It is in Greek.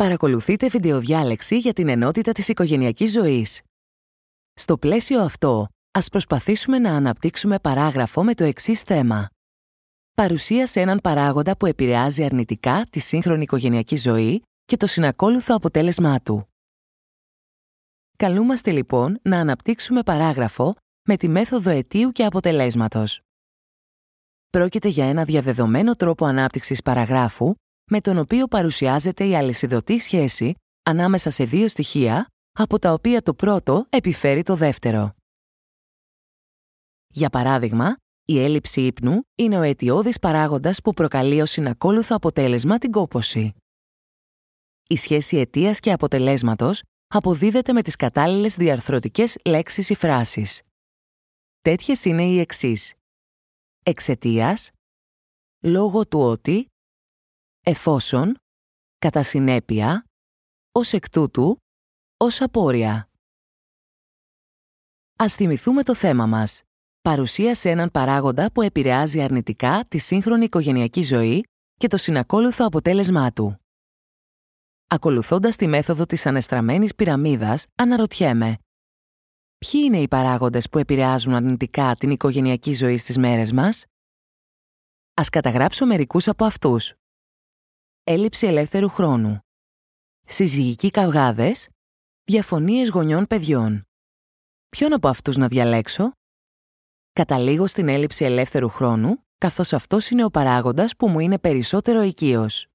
Παρακολουθείτε βιντεοδιάλεξη για την ενότητα της οικογενειακής ζωής. Στο πλαίσιο αυτό, ας προσπαθήσουμε να αναπτύξουμε παράγραφο με το εξής θέμα. Παρουσίασε έναν παράγοντα που επηρεάζει αρνητικά τη σύγχρονη οικογενειακή ζωή και το συνακόλουθο αποτέλεσμά του. Καλούμαστε λοιπόν να αναπτύξουμε παράγραφο με τη μέθοδο αιτίου και αποτελέσματος. Πρόκειται για ένα διαδεδομένο τρόπο ανάπτυξης παραγράφου με τον οποίο παρουσιάζεται η αλυσιδωτή σχέση ανάμεσα σε δύο στοιχεία, από τα οποία το πρώτο επιφέρει το δεύτερο. Για παράδειγμα, η έλλειψη ύπνου είναι ο αιτιώδης παράγοντας που προκαλεί ως συνακόλουθο αποτέλεσμα την κόπωση. Η σχέση αιτίας και αποτελέσματος αποδίδεται με τις κατάλληλες διαρθρωτικές λέξεις ή φράσεις. Τέτοιες είναι οι εξής: εξαιτίας, λόγω του ότι, εφόσον, κατά συνέπεια, ως εκ τούτου, ως απόρρια. Ας θυμηθούμε το θέμα μας. Παρουσίασε έναν παράγοντα που επηρεάζει αρνητικά τη σύγχρονη οικογενειακή ζωή και το συνακόλουθο αποτέλεσμά του. Ακολουθώντας τη μέθοδο της ανεστραμμένης πυραμίδας, αναρωτιέμαι: ποιοι είναι οι παράγοντες που επηρεάζουν αρνητικά την οικογενειακή ζωή στις μέρες μας? Ας καταγράψω μερικούς από αυτούς. Έλλειψη ελεύθερου χρόνου, συζυγικοί καυγάδες, διαφωνίες γονιών παιδιών. Ποιον από αυτούς να διαλέξω? Καταλήγω στην έλλειψη ελεύθερου χρόνου, καθώς αυτός είναι ο παράγοντας που μου είναι περισσότερο οικείος.